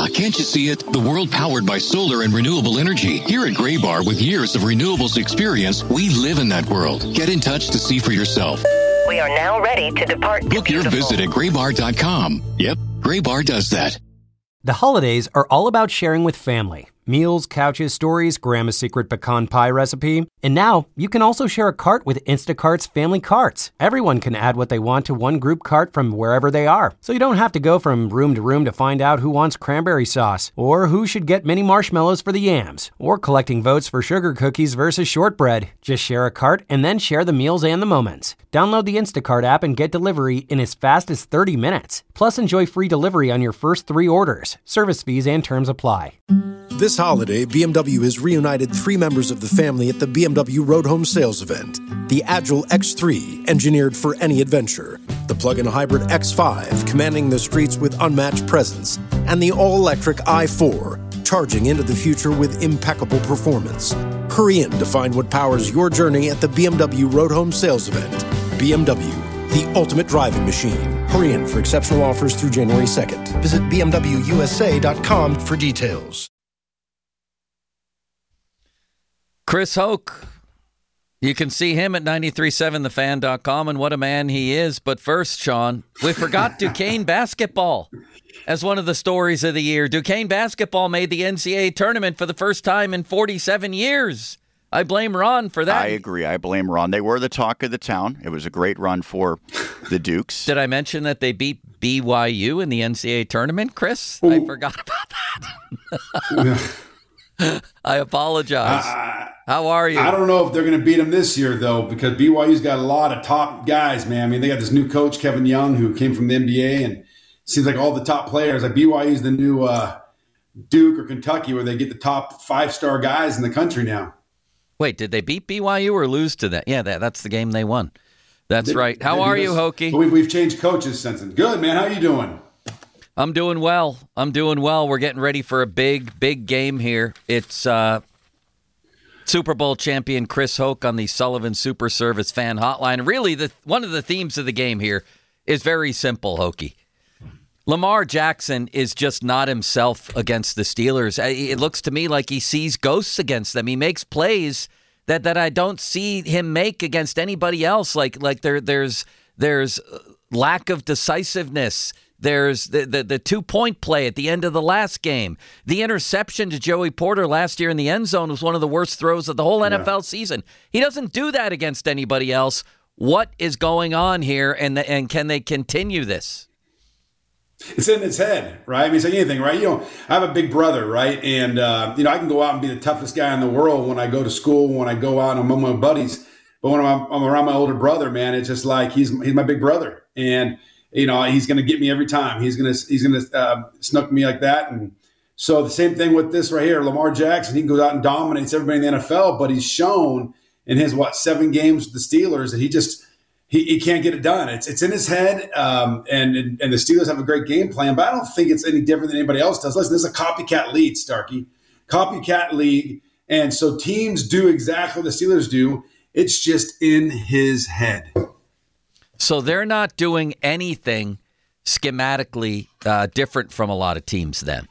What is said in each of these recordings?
can't you see it? The world powered by solar and renewable energy. Here at Graybar, with years of renewables experience, we live in that world. Get in touch to see for yourself. We are now ready to depart. Book your visit at graybar.com. Yep, Graybar does that. The holidays are all about sharing with family. Meals, couches, stories, Grandma's secret pecan pie recipe. And now, you can also share a cart with Instacart's Family Carts. Everyone can add what they want to one group cart from wherever they are. So you don't have to go from room to room to find out who wants cranberry sauce, or who should get mini marshmallows for the yams, or collecting votes for sugar cookies versus shortbread. Just share a cart and then share the meals and the moments. Download the Instacart app and get delivery in as fast as 30 minutes. Plus, enjoy free delivery on your first 3 orders. Service fees and terms apply. This holiday, BMW has reunited 3 members of the family at the BMW Road Home Sales event. The Agile X3, engineered for any adventure. The plug-in hybrid X5, commanding the streets with unmatched presence. And the all-electric i4, charging into the future with impeccable performance. Hurry in to find what powers your journey at the BMW Road Home Sales event. BMW, the ultimate driving machine. Hurry in for exceptional offers through January 2nd. Visit bmwusa.com for details. Chris Hoke, you can see him at 937thefan.com, and what a man he is. But first, Sean, we forgot Duquesne basketball as one of the stories of the year. Duquesne basketball made the NCAA tournament for the first time in 47 years. I blame Ron for that. I agree. I blame Ron. They were the talk of the town. It was a great run for the Dukes. Did I mention that they beat BYU in the NCAA tournament, Chris? Ooh. I forgot about that. I apologize. How are you? I don't know if they're going to beat them this year, though, because BYU's got a lot of top guys, man. I mean, they got this new coach, Kevin Young, who came from the NBA, and it seems like all the top players. Like BYU's the new Duke or Kentucky, where they get the top 5-star guys in the country now. Wait, did they beat BYU or lose to that? Yeah, that's the game they won. That's right. How are you, Hokie? We've changed coaches since then. Good, man. How you doing? I'm doing well. We're getting ready for a big game here. It's Super Bowl champion Chris Hoke on the Sullivan Super Service fan hotline. Really, one of the themes of the game here is very simple, Hokie. Lamar Jackson is just not himself against the Steelers. It looks to me like he sees ghosts against them. He makes plays that I don't see him make against anybody else. Like there's lack of decisiveness. There's the 2-point play at the end of the last game. The interception to Joey Porter last year in the end zone was one of the worst throws of the whole NFL season. He doesn't do that against anybody else. What is going on here, and can they continue this? It's in his head, right? I mean, it's like anything, right? I have a big brother, right? And, I can go out and be the toughest guy in the world when I go to school, when I go out and I'm among my buddies. But when I'm around my older brother, man, it's just like he's my big brother. And, he's going to get me every time. He's going to snook me like that. And so the same thing with this right here, Lamar Jackson. He goes out and dominates everybody in the NFL, but he's shown in his 7 games with the Steelers that he can't get it done. It's in his head, and the Steelers have a great game plan, but I don't think it's any different than anybody else does. Listen, this is a copycat league, Starkey. Copycat league, and so teams do exactly what the Steelers do. It's just in his head. So they're not doing anything schematically different from a lot of teams then?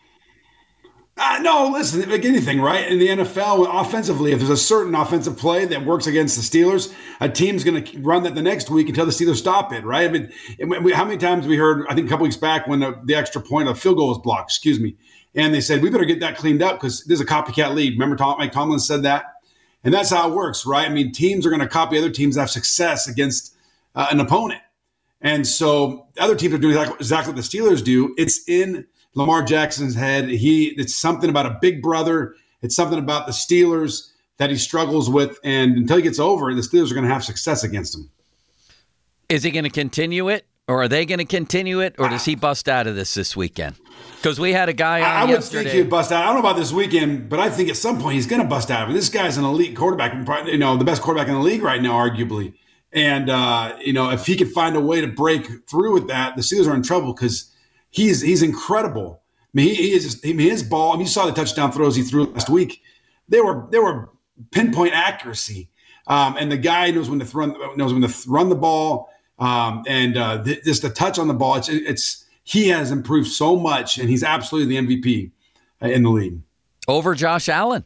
No, listen, like anything, right? In the NFL, offensively, if there's a certain offensive play that works against the Steelers, a team's going to run that the next week until the Steelers stop it, right? I mean, how many times we heard, I think a couple weeks back when the extra point of field goal was blocked, and they said, we better get that cleaned up because there's a copycat league. Remember Mike Tomlin said that? And that's how it works, right? I mean, teams are going to copy other teams that have success against an opponent. And so other teams are doing exactly what the Steelers do. It's in Lamar Jackson's head. It's something about a big brother. It's something about the Steelers that he struggles with. And until he gets over it, the Steelers are going to have success against him. Is he going to continue it? Or are they going to continue it? Or does he bust out of this weekend? Because we had a guy on yesterday. I would think he'd bust out. I don't know about this weekend, but I think at some point he's going to bust out of it. This guy's an elite quarterback, the best quarterback in the league right now, arguably. And, if he could find a way to break through with that, the Steelers are in trouble because he's incredible. I mean, his ball. I mean, you saw the touchdown throws he threw last week. They were pinpoint accuracy, and the guy knows when to run the ball, and just the touch on the ball. he has improved so much, and he's absolutely the MVP in the league. Over Josh Allen.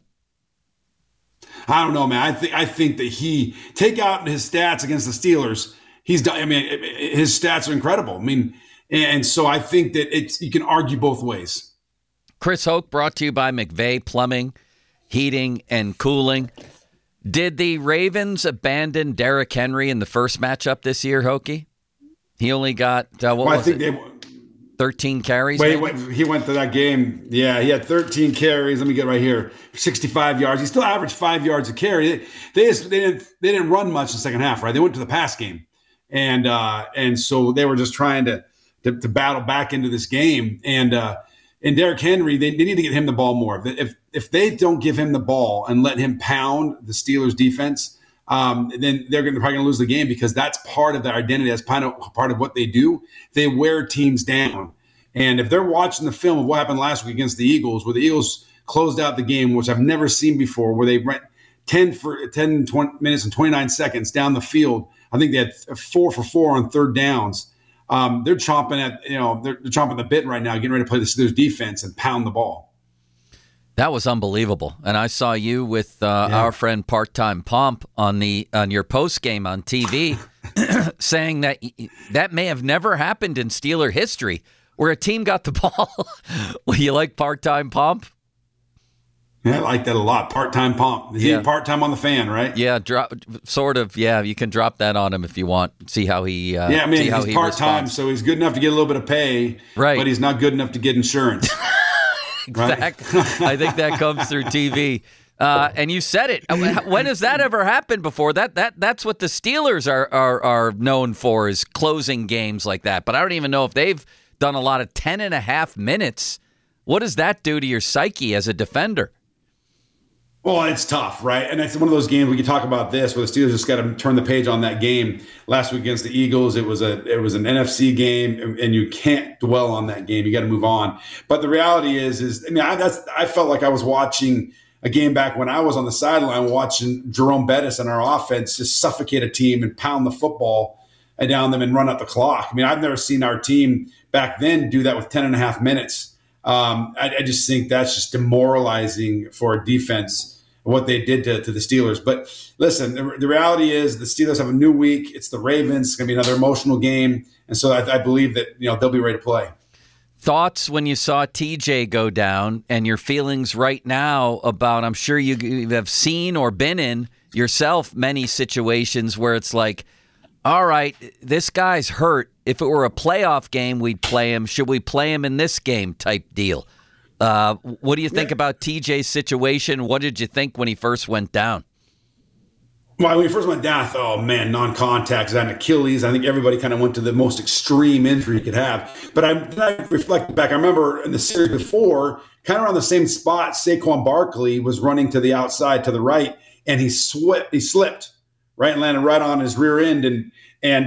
I don't know, man. I think that he take out his stats against the Steelers. He's done. I mean, his stats are incredible. I mean, and so I think that you can argue both ways. Chris Hoke brought to you by McVeigh Plumbing, Heating, and Cooling. Did the Ravens abandon Derrick Henry in the first matchup this year, Hokie? He only got, 13 carries? Wait, he went to that game. Yeah, he had 13 carries. Let me get right here. 65 yards. He still averaged 5 yards a carry. They didn't run much in the second half, right? They went to the pass game. And so they were just trying to battle back into this game. And Derrick Henry, they need to get him the ball more. If they don't give him the ball and let him pound the Steelers defense, then they're probably going to lose the game, because that's part of their identity. That's part of what they do. They wear teams down. And if they're watching the film of what happened last week against the Eagles, where the Eagles closed out the game, which I've never seen before, where they went 10 minutes and 29 seconds down the field. I think they had 4 for 4 on third downs. They're chomping they're chomping the bit right now, getting ready to play the Steelers defense and pound the ball. That was unbelievable. And I saw you with our friend Part-Time Pomp on your post game on TV saying that may have never happened in Steeler history, where a team got the ball. Well, you like Part-Time Pomp? Yeah, I like that a lot. Part-Time Pomp. He's part-time on the Fan, right? Yeah, sort of. Yeah, you can drop that on him if you want. See how he. He's part-time, responds. so he's good enough to get a little bit of pay, right? But he's not good enough to get insurance. Exactly. I think that comes through TV. And you said it. When has that ever happened before? That's what the Steelers are known for, is closing games like that. But I don't even know if they've done a lot of 10.5 minutes. What does that do to your psyche as a defender? Well, it's tough, right? And it's one of those games we can talk about this, where the Steelers just got to turn the page on that game last week against the Eagles. It was an NFC game, and you can't dwell on that game. You got to move on. But the reality is I felt like I was watching a game back when I was on the sideline watching Jerome Bettis and our offense just suffocate a team and pound the football down them and run up the clock. I mean, I've never seen our team back then do that with 10.5 minutes. I just think that's just demoralizing for a defense, what they did to the Steelers. But listen, the reality is the Steelers have a new week. It's the Ravens. It's going to be another emotional game. And so I believe that they'll be ready to play. Thoughts when you saw TJ go down, and your feelings right now about, I'm sure you have seen or been in yourself many situations where it's like, all right, this guy's hurt. If it were a playoff game, we'd play him. Should we play him in this game type deal? What do you think about TJ's situation? What did you think when he first went down? Well, when he first went down, I thought, oh, man, non-contact, is that an Achilles? I think everybody kind of went to the most extreme injury he could have. But I reflected back. I remember in the series before, kind of around the same spot, Saquon Barkley was running to the outside to the right, and he slipped, right, and landed right on his rear end. And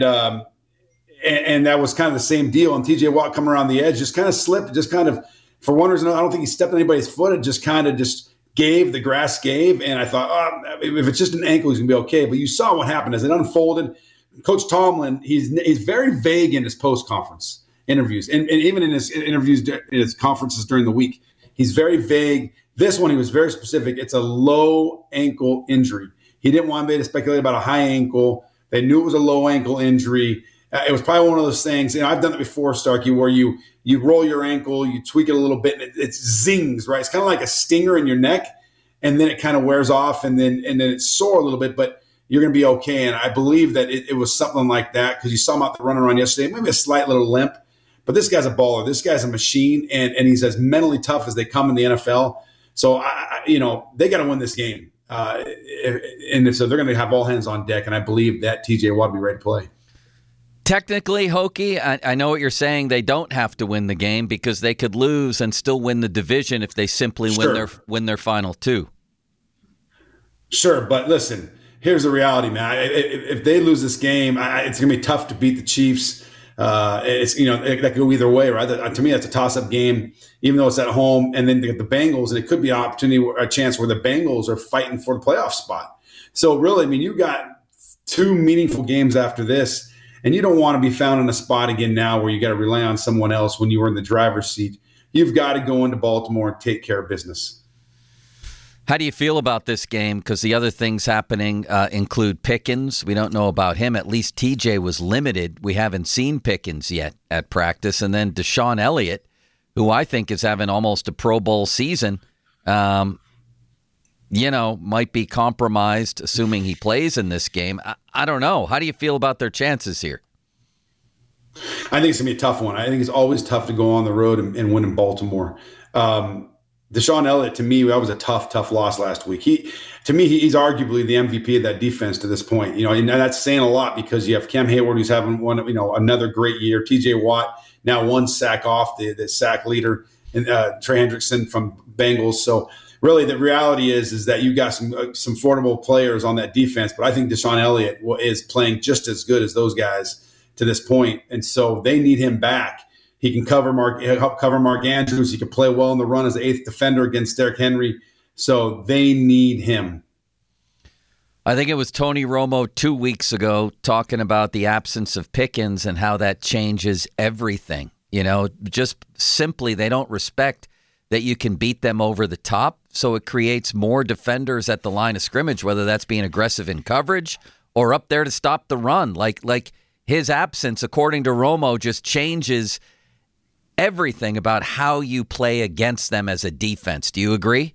that was kind of the same deal. And TJ Watt coming around the edge just kind of slipped, just kind of, for one reason, I don't think he stepped on anybody's foot. It just kind of gave, the grass gave. And I thought, if it's just an ankle, he's going to be okay. But you saw what happened as it unfolded. Coach Tomlin, he's very vague in his post-conference interviews. And even in his interviews, in his conferences during the week, he's very vague. This one, he was very specific. It's a low ankle injury. He didn't want anybody to speculate about a high ankle. They knew it was a low ankle injury. It was probably one of those things, I've done it before, Starkey, where you roll your ankle, you tweak it a little bit, and it zings, right? It's kind of like a stinger in your neck, and then it kind of wears off, and then it's sore a little bit, but you're going to be okay. And I believe that it was something like that, because you saw him out there running around yesterday, maybe a slight little limp, but this guy's a baller. This guy's a machine, and he's as mentally tough as they come in the NFL. So, they got to win this game. And so they're going to have all hands on deck, and I believe that TJ Watt will be ready to play. Technically, Hokie, I know what you're saying. They don't have to win the game because they could lose and still win the division if they simply win their final two. Sure, but listen, here's the reality, man. If they lose this game, it's going to be tough to beat the Chiefs. That could go either way, right? To me, that's a toss-up game, even though it's at home. And then the Bengals, and it could be an opportunity, a chance where the Bengals are fighting for the playoff spot. So really, you got two meaningful games after this. And you don't want to be found in a spot again now where you got to rely on someone else when you were in the driver's seat. You've got to go into Baltimore and take care of business. How do you feel about this game? Because the other things happening include Pickens. We don't know about him. At least TJ was limited. We haven't seen Pickens yet at practice. And then Deshaun Elliott, who I think is having almost a Pro Bowl season, might be compromised, assuming he plays in this game. I don't know. How do you feel about their chances here? I think it's going to be a tough one. I think it's always tough to go on the road and win in Baltimore. Deshaun Elliott, to me, that was a tough loss last week. He's arguably the MVP of that defense to this point. And that's saying a lot because you have Cam Hayward, who's having another great year. TJ Watt, now one sack off the sack leader, and Trey Hendrickson from Bengals. So really, the reality is that you got some formidable players on that defense. But I think Deshaun Elliott is playing just as good as those guys to this point, and so they need him back. He can help cover Mark Andrews. He can play well in the run as the eighth defender against Derrick Henry. So they need him. I think it was Tony Romo 2 weeks ago talking about the absence of Pickens and how that changes everything. Just simply they don't respect that you can beat them over the top. So it creates more defenders at the line of scrimmage, whether that's being aggressive in coverage or up there to stop the run. Like his absence, according to Romo, just changes everything about how you play against them as a defense. Do you agree?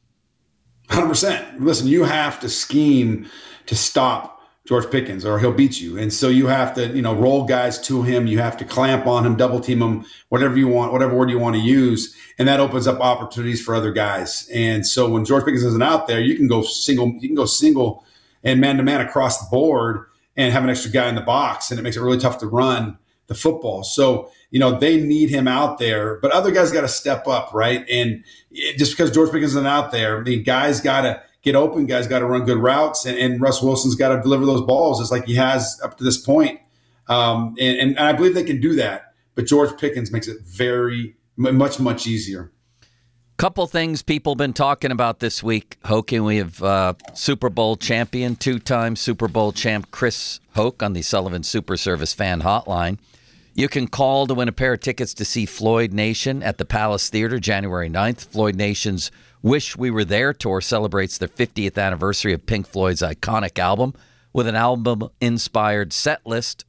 100%. Listen, you have to scheme to stop George Pickens or he'll beat you. And so you have to, roll guys to him. You have to clamp on him, double team him, whatever you want, whatever word you want to use. And that opens up opportunities for other guys. And so when George Pickens isn't out there, you can go single and man-to-man across the board and have an extra guy in the box. And it makes it really tough to run the football. So, they need him out there, but other guys got to step up, right? And just because George Pickens isn't out there, guys got to get open, guys got to run good routes, and Russ Wilson's got to deliver those balls just like he has up to this point. And I believe they can do that, but George Pickens makes it very much easier. Couple things people been talking about this week, Hokie. We have Super Bowl champion, two-time Super Bowl champ Chris Hoke on the Sullivan Super Service fan hotline. You can call to win a pair of tickets to see Floyd Nation at the Palace Theater January 9th. Floyd Nation's Wish We Were There tour celebrates the 50th anniversary of Pink Floyd's iconic album with an album-inspired set list.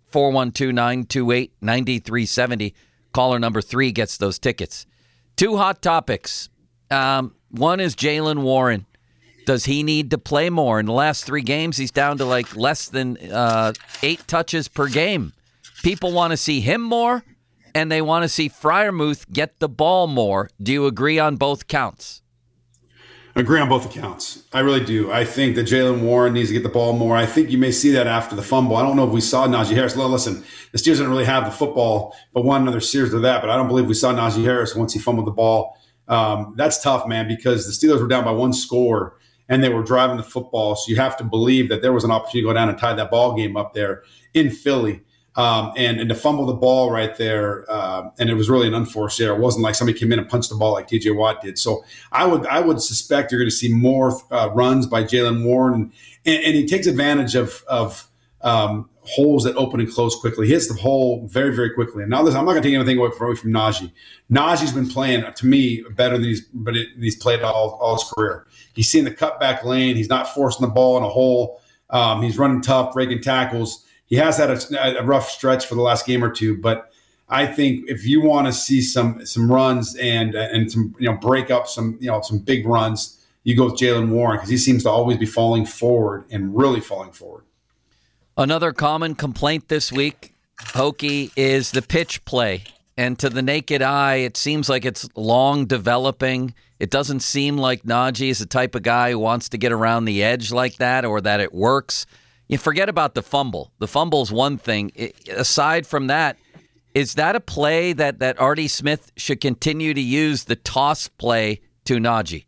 412-928-9370. Caller number 3 gets those tickets. 2 hot topics. One is Jaylen Warren. Does he need to play more? In the last 3 games, he's down to less than 8 touches per game. People want to see him more, and they want to see Freiermuth get the ball more. Do you agree on both counts? Agree on both accounts. I really do. I think that Jaylen Warren needs to get the ball more. I think you may see that after the fumble. I don't know if we saw Najee Harris. Listen, the Steelers didn't really have the football, but won another series of that. But I don't believe we saw Najee Harris once he fumbled the ball. That's tough, man, because the Steelers were down by 1 score, and they were driving the football. So you have to believe that there was an opportunity to go down and tie that ball game up there in Philly. And to fumble the ball right there, and it was really an unforced error. It wasn't like somebody came in and punched the ball like T.J. Watt did. So I would suspect you're going to see more runs by Jaylen Warren, and he takes advantage of holes that open and close quickly. He hits the hole very, very quickly. And now listen, I'm not going to take anything away from Najee. Najee's been playing, to me, better than he's played all his career. He's seeing the cutback lane. He's not forcing the ball in a hole. He's running tough, breaking tackles. He has had a rough stretch for the last game or two, but I think if you want to see some runs and some break up some big runs, you go with Jaylen Warren because he seems to always be falling forward and really falling forward. Another common complaint this week, Hokie, is the pitch play. And to the naked eye, it seems like it's long developing. It doesn't seem like Najee is the type of guy who wants to get around the edge like that or that it works. You forget about the fumble. The fumble's one thing. Aside from that, is that a play that Artie Smith should continue to use, the toss play to Najee?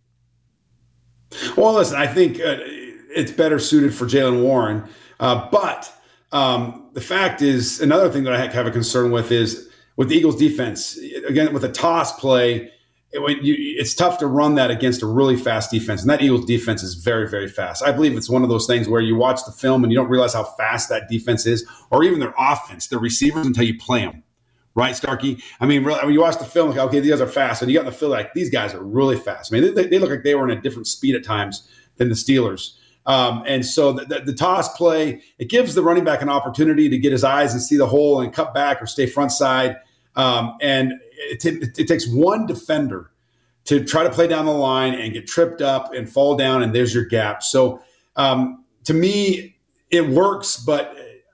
Well, listen, I think it's better suited for Jaylen Warren. But the fact is, another thing that I have a concern with is with the Eagles defense, again, with a toss play, it's tough to run that against a really fast defense. And that Eagles defense is very, very fast. I believe it's one of those things where you watch the film and you don't realize how fast that defense is, or even their offense, their receivers, until you play them. Right, Starkey? I mean, really, when you watch the film, like, okay, these guys are fast. And you got in the field, like, these guys are really fast. I mean, they look like they were in a different speed at times than the Steelers. And so the toss play, it gives the running back an opportunity to get his eyes and see the hole and cut back or stay front side. And it takes one defender to try to play down the line and get tripped up and fall down, and there's your gap. So to me, it works, but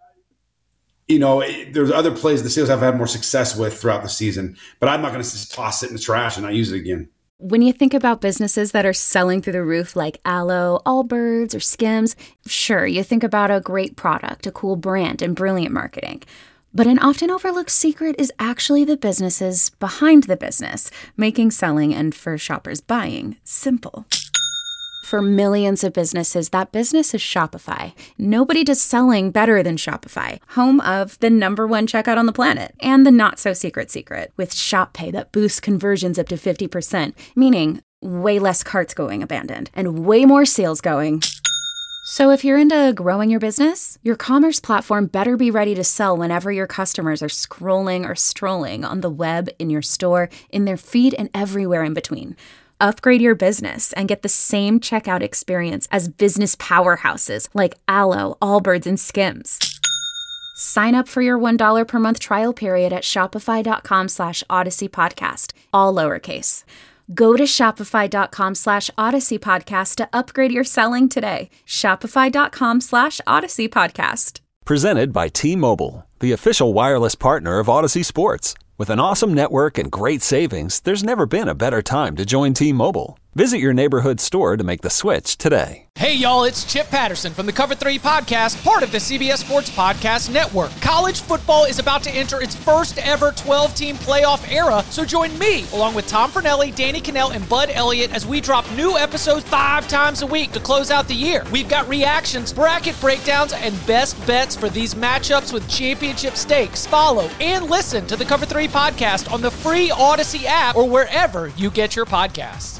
there's other plays the Steelers have had more success with throughout the season. But I'm not going to just toss it in the trash and not use it again. When you think about businesses that are selling through the roof like Aloe, Allbirds, or Skims, sure, you think about a great product, a cool brand, and brilliant marketing. But an often overlooked secret is actually the businesses behind the business, making selling and, for shoppers, buying simple. For millions of businesses, that business is Shopify. Nobody does selling better than Shopify, home of the #1 checkout on the planet, and the not-so-secret secret, with Shop Pay that boosts conversions up to 50%, meaning way less carts going abandoned, and way more sales going. So if you're into growing your business, your commerce platform better be ready to sell whenever your customers are scrolling or strolling on the web, in your store, in their feed, and everywhere in between. Upgrade your business and get the same checkout experience as business powerhouses like Aloe, Allbirds, and Skims. Sign up for your $1 per month trial period at shopify.com/Odyssey Podcast, all lowercase. Go to shopify.com/Odyssey Podcast to upgrade your selling today. Shopify.com/Odyssey Podcast. Presented by T-Mobile, the official wireless partner of Odyssey Sports. With an awesome network and great savings, there's never been a better time to join T-Mobile. Visit your neighborhood store to make the switch today. Hey, y'all, it's Chip Patterson from the Cover 3 Podcast, part of the CBS Sports Podcast Network. College football is about to enter its first ever 12-team playoff era, so join me, along with Tom Fornelli, Danny Cannell, and Bud Elliott, as we drop new episodes 5 times a week to close out the year. We've got reactions, bracket breakdowns, and best bets for these matchups with championship stakes. Follow and listen to the Cover 3 Podcast on the free Odyssey app or wherever you get your podcasts.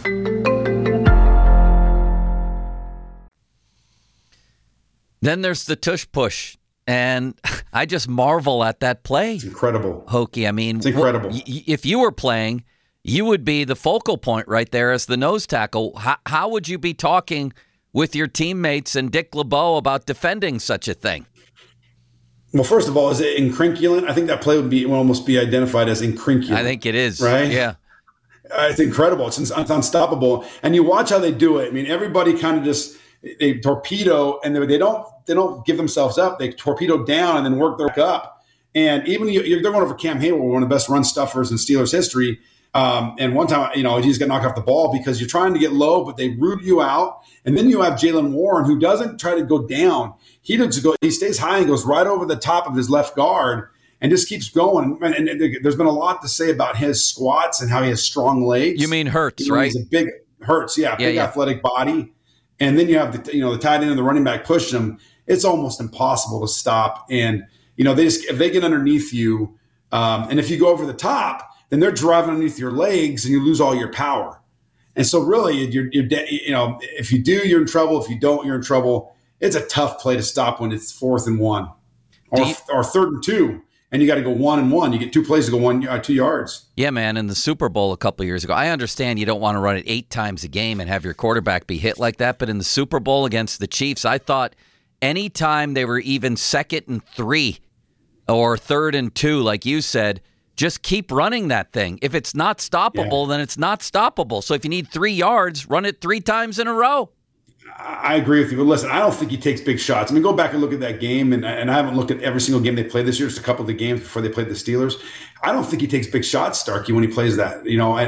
Then there's the tush push, and I just marvel at that play. It's incredible. Hokie, I mean, it's incredible. If you were playing, you would be the focal point right there as the nose tackle. How would you be talking with your teammates and Dick LeBeau about defending such a thing? Well, first of all, is it incrinculant? I think that play would almost be identified as incrinculant. I think it is. Right? Yeah. It's incredible. It's unstoppable. And you watch how they do it. I mean, everybody kind of just they torpedo, and they don't give themselves up. They torpedo down and then work their way up. And even they're going over Cam Hayward, one of the best run stuffers in Steelers history. And one time, he just got knocked off the ball because you're trying to get low, but they root you out. And then you have Jaylen Warren, who doesn't try to go down. He stays high and goes right over the top of his left guard and just keeps going. And there's been a lot to say about his squats and how he has strong legs. You mean Hurts, right? He's a big Hurts, big athletic body. And then you have the tight end and the running back pushing him. It's almost impossible to stop. And if they get underneath you, and if you go over the top, then they're driving underneath your legs and you lose all your power. And so really, if you do, you're in trouble. If you don't, you're in trouble. It's a tough play to stop when it's 4th and 1 or 3rd and 2. And you got to go 1 and 1. You get 2 plays to go 2 yards. Yeah, man. In the Super Bowl a couple of years ago, I understand you don't want to run it 8 times a game and have your quarterback be hit like that. But in the Super Bowl against the Chiefs, I thought any time they were even 2nd and 3 or 3rd and 2, like you said, just keep running that thing. If it's not stoppable, then it's not stoppable. So if you need 3 yards, run it 3 times in a row. I agree with you. But listen, I don't think he takes big shots. I mean, go back and look at that game, and I haven't looked at every single game they played this year, just a couple of the games before they played the Steelers. I don't think he takes big shots, Starkey, when he plays that.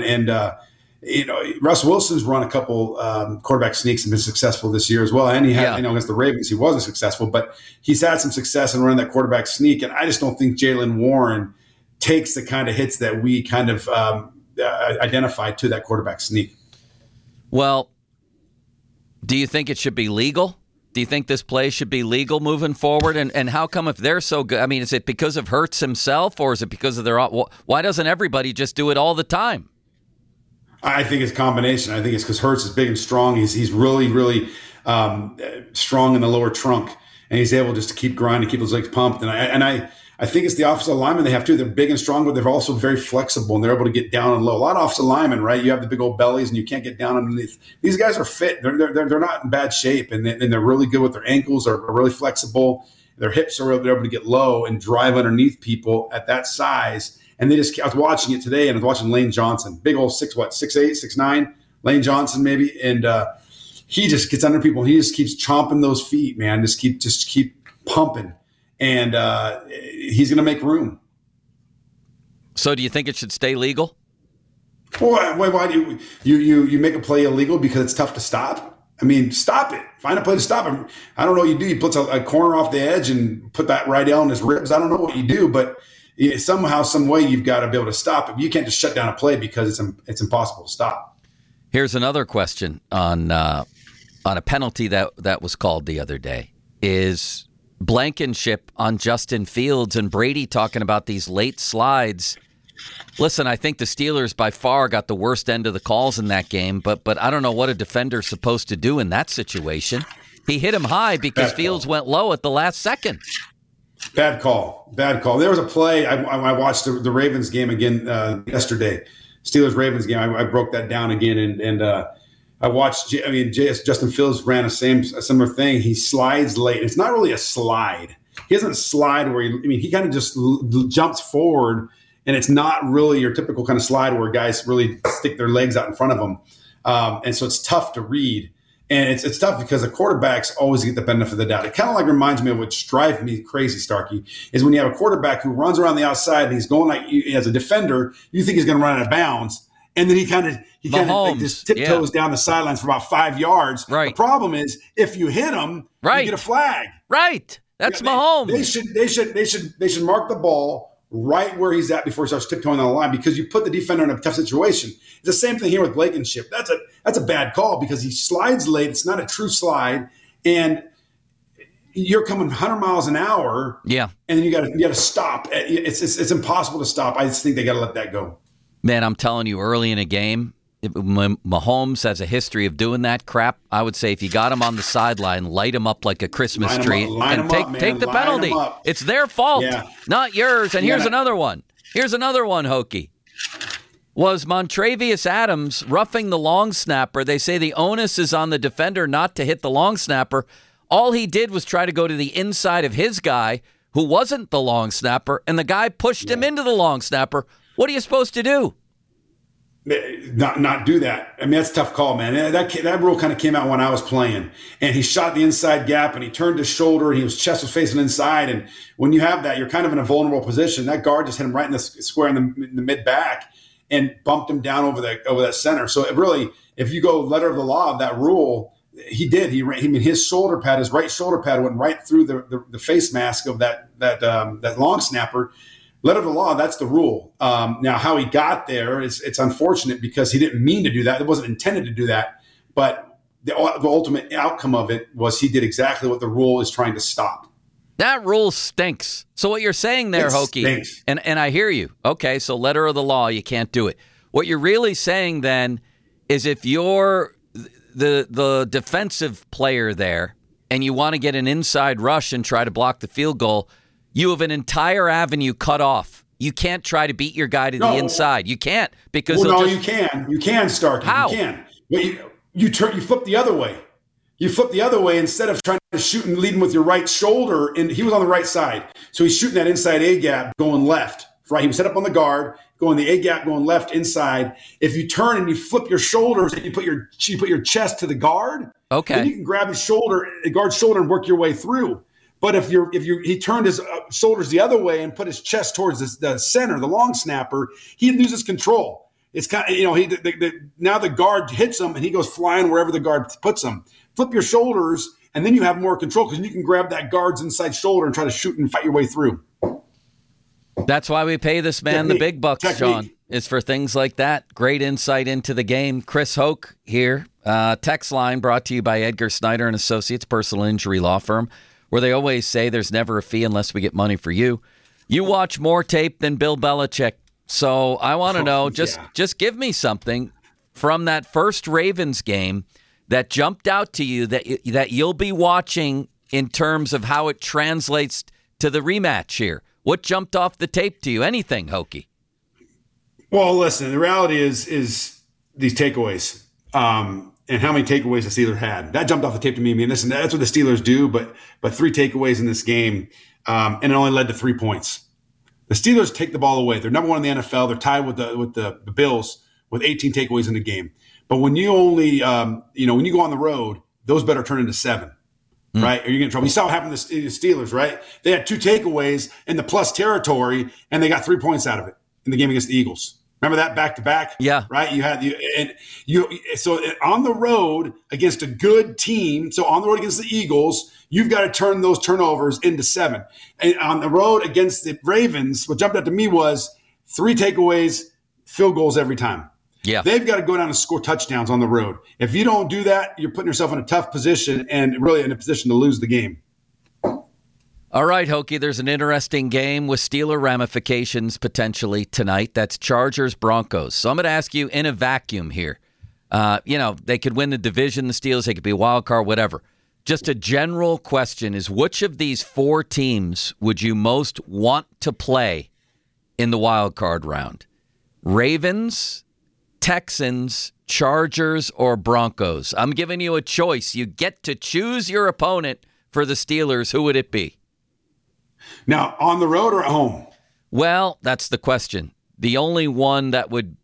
Russ Wilson's run a couple quarterback sneaks and been successful this year as well. And he had, against the Ravens, he wasn't successful, but he's had some success in running that quarterback sneak. And I just don't think Jaylen Warren takes the kind of hits that we kind of identified to that quarterback sneak. Well, do you think it should be legal? Do you think this play should be legal moving forward? And how come if they're so good? I mean, is it because of Hurts himself, or is it because of their? Why doesn't everybody just do it all the time? I think it's a combination. I think it's because Hurts is big and strong. He's really, really strong in the lower trunk, and he's able just to keep grinding, keep his legs pumped. And I think it's the offensive linemen they have too. They're big and strong, but they're also very flexible, and they're able to get down and low. A lot of offensive linemen, right? You have the big old bellies, and you can't get down underneath. These guys are fit. They're not in bad shape, and they're really good with their ankles. Are really flexible. Their hips are able to get low and drive underneath people at that size. And I was watching it today, and I was watching Lane Johnson, big old 6'8", 6'9", Lane Johnson maybe, and he just gets under people. He just keeps chomping those feet, man. Just keep pumping, and he's going to make room. So, do you think it should stay legal? Well, why do you make a play illegal because it's tough to stop? I mean, stop it. Find a play to stop him. I don't know what you do. You put a corner off the edge and put that right on his ribs. I don't know what you do, but somehow, some way, you've got to be able to stop it. You can't just shut down a play because it's impossible to stop. Here's another question on a penalty that was called the other day. Is Blankenship on Justin Fields and Brady talking about these late slides? Listen, I think the Steelers by far got the worst end of the calls in that game, but I don't know what a defender's supposed to do in that situation. He hit him high because Fields went low at the last second. Bad call. There was a play. I watched the Ravens game again yesterday, Steelers-Ravens game. I broke that down again, and I watched. Justin Fields ran a similar thing. He slides late. It's not really a slide. He doesn't slide where he kind of just jumps forward, and it's not really your typical kind of slide where guys really stick their legs out in front of them, and so it's tough to read. And it's tough because the quarterbacks always get the benefit of the doubt. It kind of like reminds me of what drives me crazy, Starkey, is when you have a quarterback who runs around the outside and he's going as a defender, you think he's going to run out of bounds. And then he kind of like just tiptoes down the sidelines for about 5 yards. Right. The problem is if you hit him, you get a flag. Right. That's Mahomes. They should mark the ball right where he's at before he starts tiptoeing on the line, because you put the defender in a tough situation. It's the same thing here with Blankenship. That's a bad call because he slides late. It's not a true slide, and you're coming 100 miles an hour. Yeah, and then you got to stop. It's impossible to stop. I just think they got to let that go. Man, I'm telling you, early in a game, Mahomes has a history of doing that crap. I would say if you got him on the sideline, light him up like a Christmas tree and take the penalty. It's their fault, not yours. And here's another one. Hokie. Was Montravius Adams roughing the long snapper? They say the onus is on the defender not to hit the long snapper. All he did was try to go to the inside of his guy, who wasn't the long snapper, and the guy pushed him into the long snapper. What are you supposed to do? Not do that. I mean, that's a tough call, man. That rule kind of came out when I was playing, and he shot the inside gap, and he turned his shoulder, and his chest was facing inside. And when you have that, you're kind of in a vulnerable position. That guard just hit him right in the square in the mid back and bumped him down over that center. So it really, if you go letter of the law of that rule, he did. His shoulder pad, his right shoulder pad, went right through the face mask of that long snapper. Letter of the law, that's the rule. Now, how he got there, it's unfortunate because he didn't mean to do that. It wasn't intended to do that. But the ultimate outcome of it was he did exactly what the rule is trying to stop. That rule stinks. So what you're saying there, Hokie, and I hear you. Okay, so letter of the law, you can't do it. What you're really saying then is if you're the defensive player there and you want to get an inside rush and try to block the field goal, you have an entire avenue cut off. You can't try to beat your guy to the inside. You can't because you can. You can, Starkey. How? You can. But you flip the other way. You flip the other way instead of trying to shoot and lead him with your right shoulder. And he was on the right side, so he's shooting that inside A gap going left. Right, he was set up on the guard, going the A gap, going left inside. If you turn and you flip your shoulders and you put your chest to the guard, okay, then you can grab the guard's shoulder, and work your way through. But if he turned his shoulders the other way and put his chest towards the center, the long snapper, he loses control. It's kind of, now the guard hits him and he goes flying wherever the guard puts him. Flip your shoulders and then you have more control because you can grab that guard's inside shoulder and try to shoot and fight your way through. That's why we pay this man the big bucks, Sean, is for things like that. Great insight into the game. Chris Hoke here. Text line brought to you by Edgar Snyder and Associates, personal injury law firm, where they always say there's never a fee unless we get money for you. You watch more tape than Bill Belichick. So I want to know, just give me something from that first Ravens game that jumped out to you that you'll be watching in terms of how it translates to the rematch here? What jumped off the tape to you? Anything, Hokie? Well, listen, the reality is these takeaways and how many takeaways the Steelers had. That jumped off the tape to me. I mean, listen, that's what the Steelers do, but 3 takeaways in this game, and it only led to 3 points. The Steelers take the ball away. They're number 1 in the NFL. They're tied with the Bills with 18 takeaways in the game. But when you only, when you go on the road, those better turn into 7. Right? Or you get in trouble. You saw what happened to the Steelers, right? They had 2 takeaways in the plus territory, and they got 3 points out of it in the game against the Eagles. Remember that back-to-back? Yeah. Right? So on the road against a good team, so on the road against the Eagles, you've got to turn those turnovers into 7. And on the road against the Ravens, what jumped out to me was 3 takeaways, field goals every time. Yeah. They've got to go down and score touchdowns on the road. If you don't do that, you're putting yourself in a tough position and really in a position to lose the game. All right, Hokie, there's an interesting game with Steeler ramifications potentially tonight. That's Chargers-Broncos. So I'm going to ask you in a vacuum here. They could win the division, the Steelers. They could be a wild card, whatever. Just a general question is, which of these 4 teams would you most want to play in the wild card round? Ravens, Texans, Chargers, or Broncos? I'm giving you a choice. You get to choose your opponent for the Steelers. Who would it be? Now, on the road or at home? Well, that's the question. The only one that would,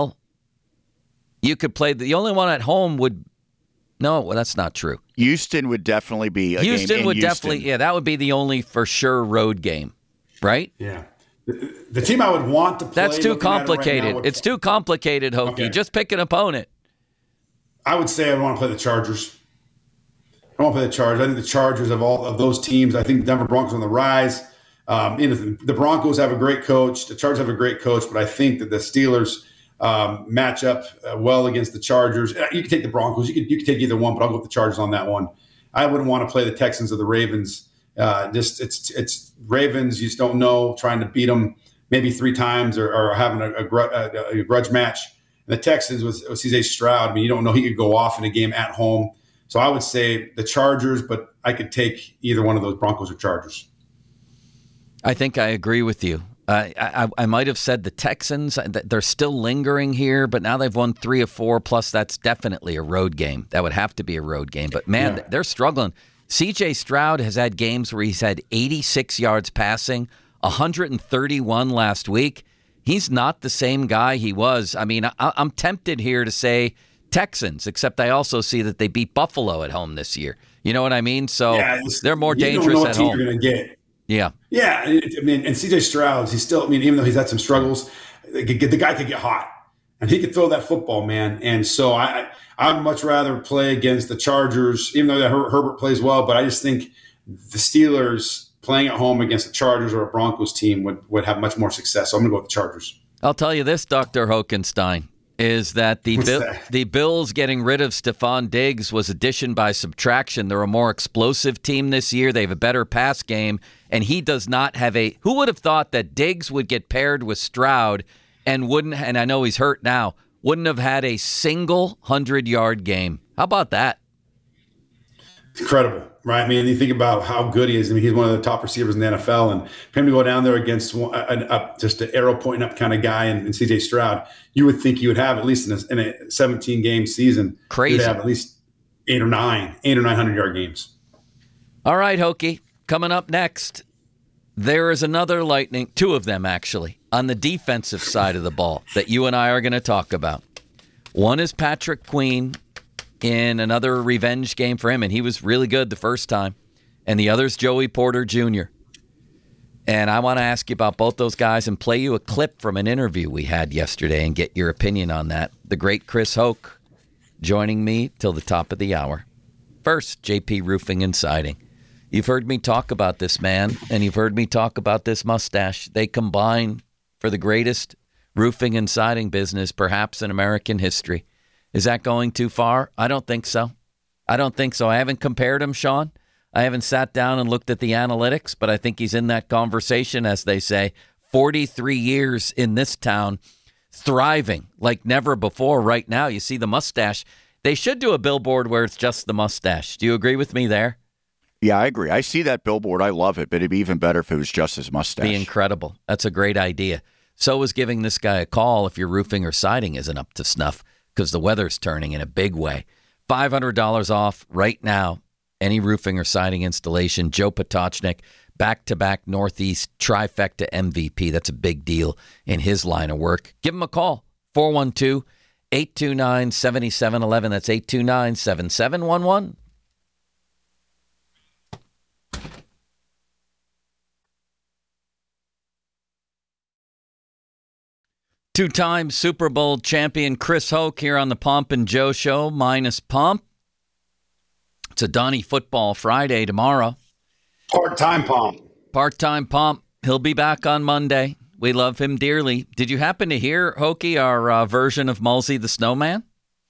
you could play, the only one at home would, no, that's not true. Houston would definitely be a game in Houston. That would be the only for sure road game, right? Yeah. The team I would want to play. That's too complicated. It's too complicated, Hokie. Okay. Just pick an opponent. I would say I want to play the Chargers. I want to play the Chargers. I think the Chargers of all of those teams, I think Denver Broncos on the rise. The Broncos have a great coach. The Chargers have a great coach, but I think that the Steelers match up well against the Chargers. You can take the Broncos. You can take either one, but I'll go with the Chargers on that one. I wouldn't want to play the Texans or the Ravens. It's Ravens. You just don't know. Trying to beat them maybe 3 times or having a grudge match. And the Texans with CJ Stroud. I mean, you don't know, he could go off in a game at home. So I would say the Chargers, but I could take either one of those, Broncos or Chargers. I think I agree with you. I might have said the Texans. They're still lingering here, but now they've won 3 of 4. Plus, that's definitely a road game. That would have to be a road game. But, man, They're struggling. C.J. Stroud has had games where he's had 86 yards passing, 131 last week. He's not the same guy he was. I mean, I'm tempted here to say Texans, except I also see that they beat Buffalo at home this year. You know what I mean? So they're more dangerous at home. You're going to get. Yeah. Yeah. I mean, and CJ Stroud, he's still, I mean, even though he's had some struggles, the guy could get hot and he could throw that football, man. And so I'd much rather play against the Chargers, even though Herbert plays well. But I just think the Steelers playing at home against the Chargers or a Broncos team would have much more success. So I'm going to go with the Chargers. I'll tell you this, Dr. Hokenstein, is that the Bills getting rid of Stephon Diggs was addition by subtraction. They're a more explosive team this year. They have a better pass game, and he does not have a – who would have thought that Diggs would get paired with Stroud and wouldn't – and I know he's hurt now – wouldn't have had a single 100-yard game. How about that? It's incredible, right? I mean, you think about how good he is. I mean, he's one of the top receivers in the NFL, and for him to go down there against just an arrow pointing up kind of guy and C.J. Stroud, you would think he would have, at least in a 17-game season, crazy, he'd have at least 8 or 9 100-yard games. All right, Hokie, coming up next, there is another Lightning, 2 of them actually, on the defensive side of the ball that you and I are going to talk about. One is Patrick Queen in another revenge game for him, and he was really good the first time. And the other is Joey Porter Jr. And I want to ask you about both those guys and play you a clip from an interview we had yesterday and get your opinion on that. The great Chris Hoke joining me till the top of the hour. First, JP Roofing and Siding. You've heard me talk about this man, and you've heard me talk about this mustache. They combine for the greatest roofing and siding business, perhaps in American history. Is that going too far? I don't think so. I haven't compared him, Sean. I haven't sat down and looked at the analytics, but I think he's in that conversation, as they say. 43 years in this town. thriving like never before right now. You see the mustache. They should do a billboard where it's just the mustache. Do you agree with me there? Yeah, I agree. I see that billboard. I love it, but it'd be even better if it was just his mustache. Be incredible. That's a great idea. So is giving this guy a call if your roofing or siding isn't up to snuff because the weather's turning in a big way. $500 off right now. Any roofing or siding installation. Joe Potocznik, back-to-back Northeast trifecta MVP. That's a big deal in his line of work. Give him a call. 412-829-7711. That's 829-7711. Two-time Super Bowl champion Chris Hoke here on the Pomp and Joe Show, minus Pomp. It's a Donnie Football Friday tomorrow. Part-time Pomp. Part-time Pomp. He'll be back on Monday. We love him dearly. Did you happen to hear, Hokie, our version of Mulsey the Snowman?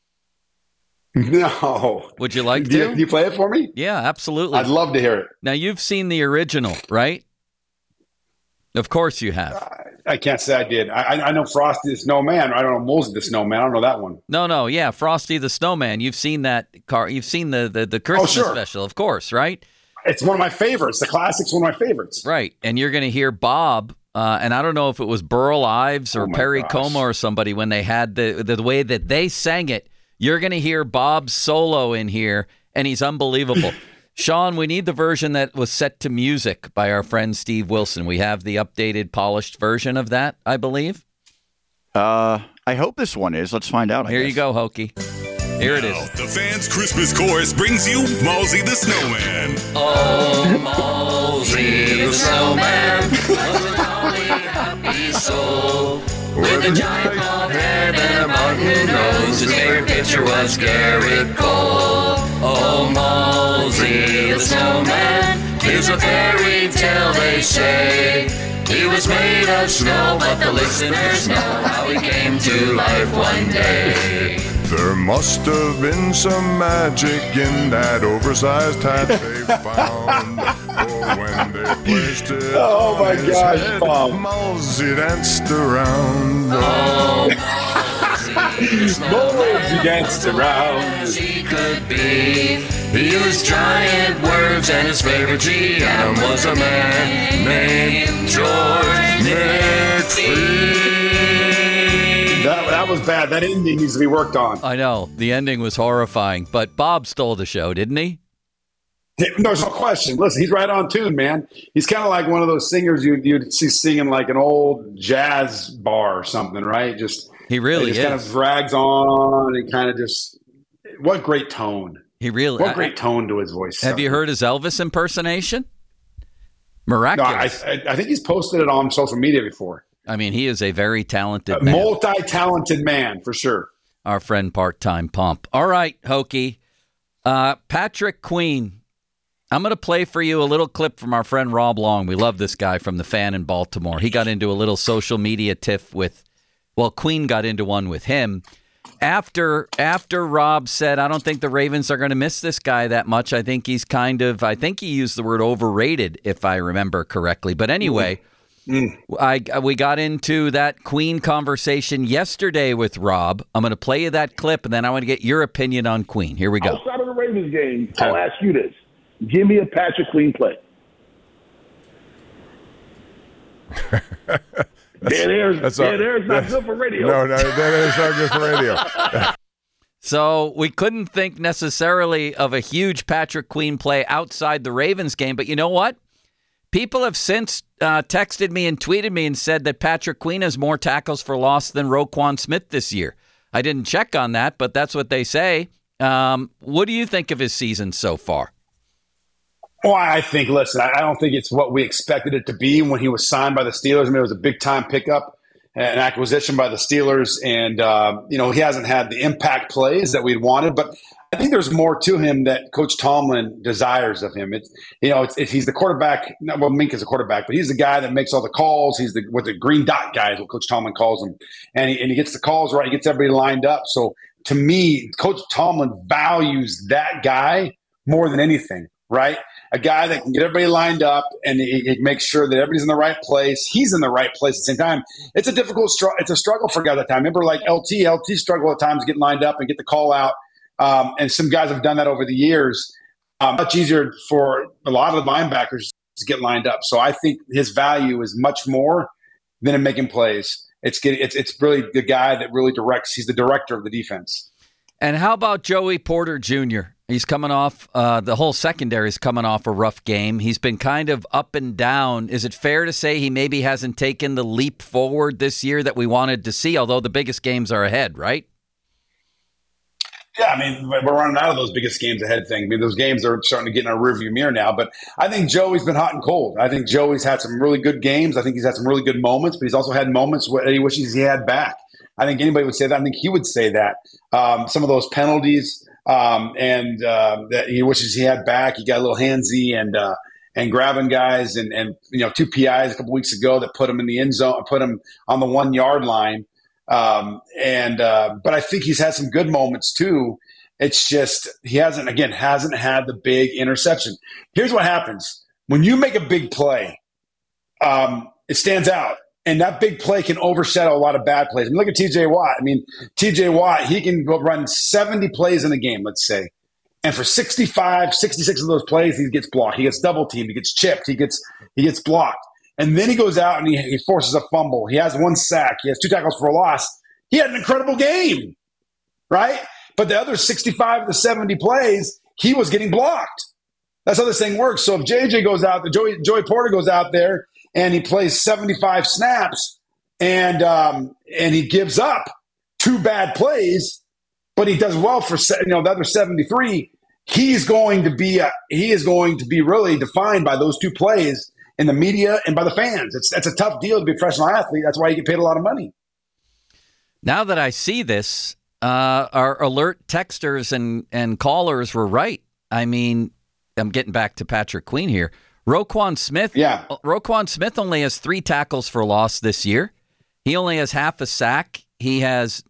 No. Would you like to? Can you play it for me? Yeah, absolutely. I'd love to hear it. Now, you've seen the original, right? Of course you have. I can't say I did. I know Frosty the Snowman. I don't know Mulsey the Snowman. I don't know that one. No, yeah, Frosty the Snowman. You've seen that car. You've seen the Christmas special, of course, right? It's one of my favorites. The classic's one of my favorites. Right, and you're going to hear Bob, and I don't know if it was Burl Ives or Perry Como or somebody when they had the way that they sang it. You're going to hear Bob's solo in here, and he's unbelievable. Sean, we need the version that was set to music by our friend Steve Wilson. We have the updated, polished version of that, I believe. I hope this one is. Let's find out. Here you go, Hokie. Here it is. The fans' Christmas chorus brings you Mulsey the Snowman. Oh, Mulsey the Snowman was a jolly happy soul. With a giant bald head and a button nose, his favorite pitcher was Garrett Cole. Oh, Mulsey the Snowman is a fairy tale, they say. He was made of snow, but the listeners know how he came to life one day. There must have been some magic in that oversized hat they found. Oh, when they placed it oh my his gosh, head, Bob. Mulsey danced around. Oh, Mulsey danced around. As he could be. He used giant words, and his favorite GM was a man named George McPhee. That was bad. That ending needs to be worked on. I know. The ending was horrifying, but Bob stole the show, didn't he? No, there's no question. Listen, he's right on tune, man. He's kind of like one of those singers you'd see singing like an old jazz bar or something, right? He really is. Kind of drags on and kind of what great tone. He really. What great tone to his voice. Have you heard his Elvis impersonation? Miraculous. No, I think he's posted it on social media before. I mean, he is a very talented man. Multi-talented man, for sure. Our friend Part-Time Pomp. All right, Hokie. Patrick Queen. I'm going to play for you a little clip from our friend Rob Long. We love this guy from The Fan in Baltimore. He got into a little social media tiff Queen got into one with him. After Rob said, I don't think the Ravens are going to miss this guy that much. I think he's I think he used the word overrated, if I remember correctly. But anyway, we got into that Queen conversation yesterday with Rob. I'm going to play you that clip, and then I want to get your opinion on Queen. Here we go. Outside of the Ravens game, I'll ask you this. Give me a Patrick Queen play. There's not good for radio. No, that is not good for radio. So we couldn't think necessarily of a huge Patrick Queen play outside the Ravens game, but you know what? People have since texted me and tweeted me and said that Patrick Queen has more tackles for loss than Roquan Smith this year. I didn't check on that, but that's what they say. What do you think of his season so far? Well, I think, listen, I don't think it's what we expected it to be when he was signed by the Steelers. I mean, it was a big-time pickup, an acquisition by the Steelers, and, he hasn't had the impact plays that we'd wanted, but I think there's more to him that Coach Tomlin desires of him. He's the quarterback. Well, Mink is a quarterback, but he's the guy that makes all the calls. He's the green dot guy is what Coach Tomlin calls him, and he gets the calls right. He gets everybody lined up. So to me, Coach Tomlin values that guy more than anything. right? A guy that can get everybody lined up and he makes sure that everybody's in the right place. He's in the right place at the same time. It's a difficult it's a struggle for guys at the time. Remember, like LT struggled at times getting lined up and get the call out. And some guys have done that over the years. Much easier for a lot of the linebackers to get lined up. So I think his value is much more than in making plays. It's really the guy that really directs. He's the director of the defense. And how about Joey Porter Jr.? He's coming off, the whole secondary is coming off a rough game. He's been kind of up and down. Is it fair to say he maybe hasn't taken the leap forward this year that we wanted to see, although the biggest games are ahead, right? Yeah, I mean, we're running out of those biggest games ahead thing. I mean, those games are starting to get in our rearview mirror now. But I think Joey's been hot and cold. I think Joey's had some really good games. I think he's had some really good moments, but he's also had moments where he wishes he had back. I think anybody would say that. I think he would say that. Some of those penalties that he wishes he had back. He got a little handsy and grabbing guys and 2 PIs a couple weeks ago that put him in the end zone, put him on the 1 yard line. But I think he's had some good moments too. It's just he hasn't had the big interception. Here's what happens when you make a big play. It stands out. And that big play can overshadow a lot of bad plays. I mean, look at TJ Watt. I mean, TJ Watt, he can go run 70 plays in a game, let's say. And for 65, 66 of those plays, he gets blocked. He gets double teamed. He gets chipped. He gets blocked. And then he goes out and he forces a fumble. He has 1 sack. He has 2 tackles for a loss. He had an incredible game, right? But the other 65 to 70 plays, he was getting blocked. That's how this thing works. So if JJ goes out, Joey Porter goes out there, and he plays 75 snaps, and he gives up 2 bad plays, but he does well for the other 73. He is going to be really defined by those 2 plays in the media and by the fans. It's a tough deal to be a professional athlete. That's why you get paid a lot of money. Now that I see this, our alert texters and callers were right. I mean, I'm getting back to Patrick Queen here. Roquan Smith only has 3 tackles for loss this year. He only has half a sack. He has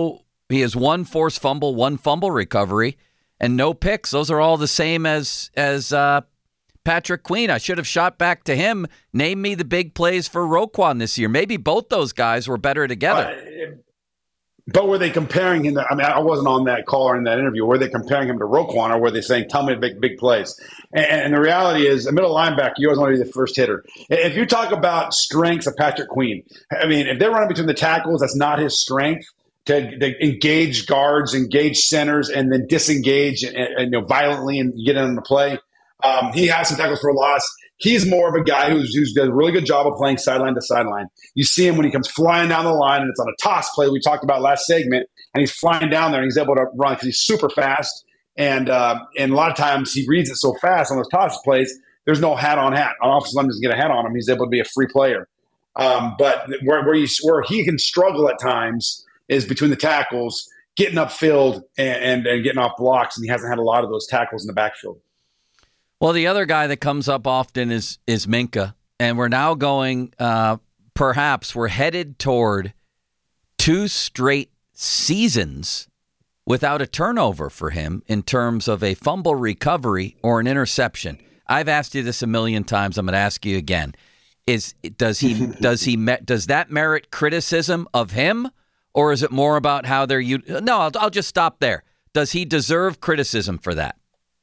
1 forced fumble, 1 fumble recovery, and no picks. Those are all the same as Patrick Queen. I should have shot back to him. Name me the big plays for Roquan this year. Maybe both those guys were better together. But were they comparing him? I mean, I wasn't on that call or in that interview. Were they comparing him to Roquan, or were they saying, tell me to make big plays? And the reality is, a middle linebacker, you always want to be the first hitter. If you talk about strengths of Patrick Queen, I mean, if they're running between the tackles, that's not his strength. To engage guards, engage centers, and then disengage and violently and get in the play. He has some tackles for a loss. He's more of a guy who does a really good job of playing sideline to sideline. You see him when he comes flying down the line, and it's on a toss play we talked about last segment, and he's flying down there, and he's able to run because he's super fast. And a lot of times he reads it so fast on those toss plays, there's no hat on hat. An offensive lineman doesn't get a hat on him. He's able to be a free player. But where he can struggle at times is between the tackles, getting upfield and getting off blocks, and he hasn't had a lot of those tackles in the backfield. Well, the other guy that comes up often is Minkah, and we're now going, perhaps we're headed toward 2 straight seasons without a turnover for him in terms of a fumble recovery or an interception. I've asked you this a million times. I'm going to ask you again. Does that merit criticism of him, or is it more about how they're No, I'll just stop there. Does he deserve criticism for that?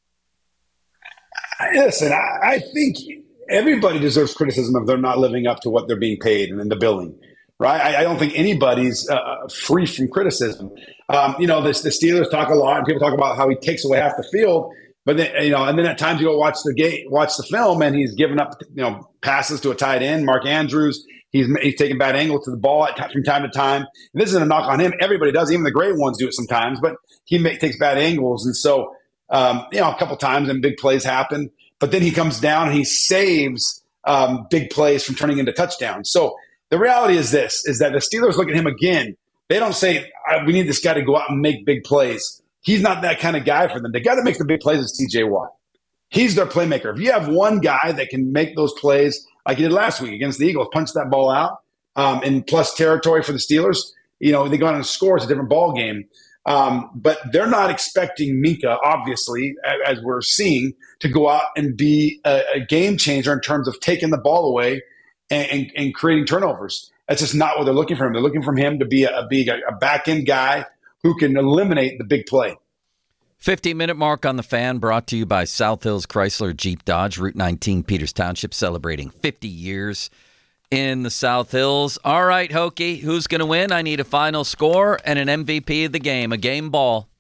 Listen, I think everybody deserves criticism if they're not living up to what they're being paid and in the billing, right? I don't think anybody's free from criticism. The Steelers talk a lot, and people talk about how he takes away half the field, but then and then at times you go watch the film, and he's giving up passes to a tight end, Mark Andrews. He's taking bad angles to the ball from time to time. And this isn't a knock on him. Everybody does. Even the great ones do it sometimes, but he takes bad angles, and so. A couple times and big plays happen, but then he comes down and he saves big plays from turning into touchdowns. So the reality is that the Steelers look at him again. They don't say, we need this guy to go out and make big plays. He's not that kind of guy for them. The guy that makes the big plays is TJ Watt. He's their playmaker. If you have one guy that can make those plays like he did last week against the Eagles, punch that ball out in plus territory for the Steelers, they go out and score. It's a different ball game. But they're not expecting Minka, obviously, as we're seeing, to go out and be a game changer in terms of taking the ball away and creating turnovers. That's just not what they're looking for him. They're looking for him to be a back-end guy who can eliminate the big play. 50-minute mark on the Fan, brought to you by South Hills Chrysler Jeep Dodge, Route 19, Peters Township, celebrating 50 years in the South Hills. All right, Hokie, who's going to win? I need a final score and an MVP of the game, a game ball.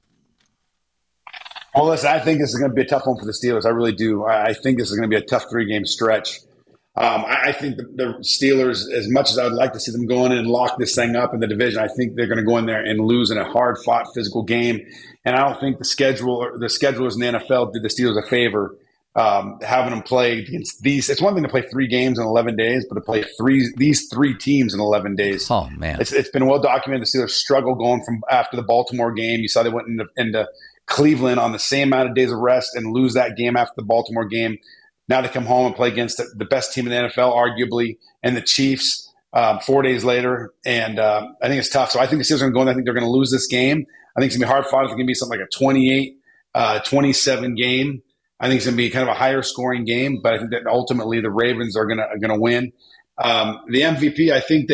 Well, listen, I think this is going to be a tough one for the Steelers. I really do. I think this is going to be a tough 3-game stretch. I think the Steelers, as much as I would like to see them go in and lock this thing up in the division, I think they're going to go in there and lose in a hard-fought physical game. And I don't think the schedulers in the NFL did the Steelers a favor having them play against these. It's one thing to play 3 games in 11 days, but to play these 3 teams in 11 days. Oh, man. It's been well documented. The Steelers struggle going from after the Baltimore game. You saw they went into Cleveland on the same amount of days of rest and lose that game after the Baltimore game. Now they come home and play against the best team in the NFL, arguably, and the Chiefs 4 days later. And I think it's tough. So I think the Steelers are going to go in. I think they're going to lose this game. I think it's going to be hard fought. It's going to be something like a 28-27 game. I think it's going to be kind of a higher scoring game, but I think that ultimately the Ravens are going to win. The MVP, I think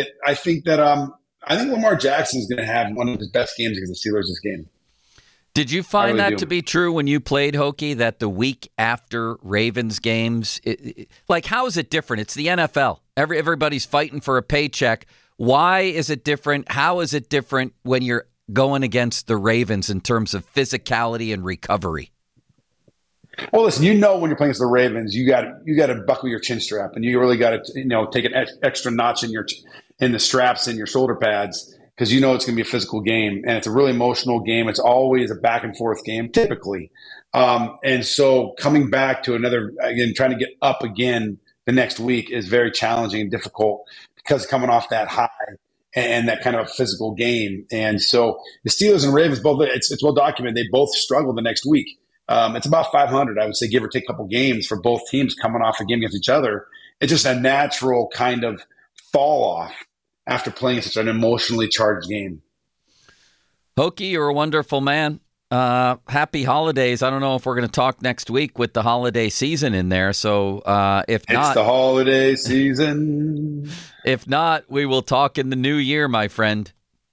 Lamar Jackson is going to have one of his best games against the Steelers this game. Did you find that to be true when you played Hokie, that the week after Ravens games, how is it different? It's the NFL. Everybody's fighting for a paycheck. Why is it different? How is it different when you're going against the Ravens in terms of physicality and recovery? Well, listen, when you're playing against the Ravens, you got to buckle your chin strap, and you really got to take an extra notch in the straps and your shoulder pads, because it's going to be a physical game, and it's a really emotional game. It's always a back and forth game, typically. And so coming back to trying to get up again the next week is very challenging and difficult because coming off that high and that kind of a physical game. And so the Steelers and Ravens, both, it's well documented, they both struggle the next week. It's about 500, I would say, give or take a couple games for both teams coming off a game against each other. It's just a natural kind of fall off after playing such an emotionally charged game. Hokie, you're a wonderful man. Happy holidays. I don't know if we're going to talk next week with the holiday season in there. So if not, it's the holiday season. If not, we will talk in the new year, my friend.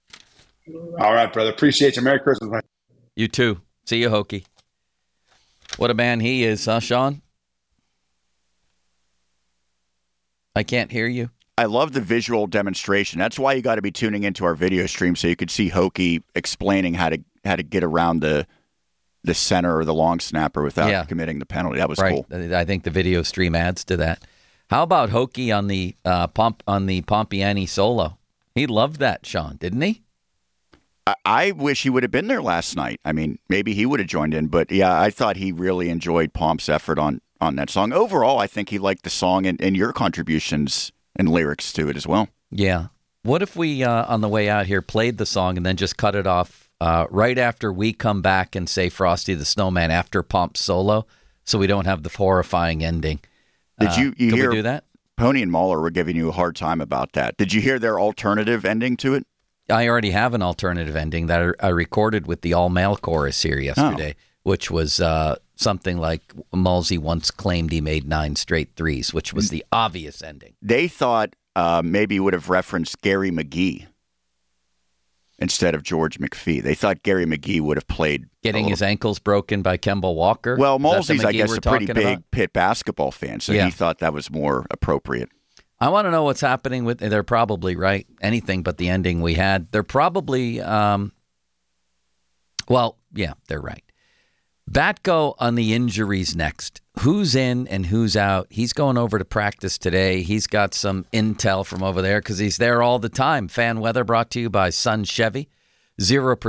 All right, brother. Appreciate you. Merry Christmas. You too. See you, Hokie. What a man he is, huh, Sean? I can't hear you. I love the visual demonstration. That's why you got to be tuning into our video stream so you could see Hokie explaining how to get around the center or the long snapper without committing the penalty. That was cool. I think the video stream adds to that. How about Hokie on the Pompiani solo? He loved that, Sean, didn't he? I wish he would have been there last night. I mean, maybe he would have joined in, but yeah, I thought he really enjoyed Pomp's effort on that song. Overall, I think he liked the song and your contributions and lyrics to it as well. Yeah. What if we, on the way out here, played the song and then just cut it off right after we come back and say Frosty the Snowman after Pomp's solo, so we don't have the horrifying ending? Did you hear? We do that? Pony and Mahler were giving you a hard time about that. Did you hear their alternative ending to it? I already have an alternative ending that I recorded with the all-male chorus here yesterday, which was something like Mulsey once claimed he made 9 straight threes, which was the obvious ending. They thought maybe would have referenced Gary McGee instead of George McPhee. They thought Gary McGee would have played. Getting his ankles broken by Kemba Walker? Well, Mulsey's, I guess, a pretty big Pitt basketball fan, so he thought that was more appropriate. I want to know what's happening with. They're probably right. Anything but the ending we had. They're probably. They're right. Batko on the injuries next. Who's in and who's out? He's going over to practice today. He's got some intel from over there because he's there all the time. Fan weather brought to you by Sun Chevy. 0%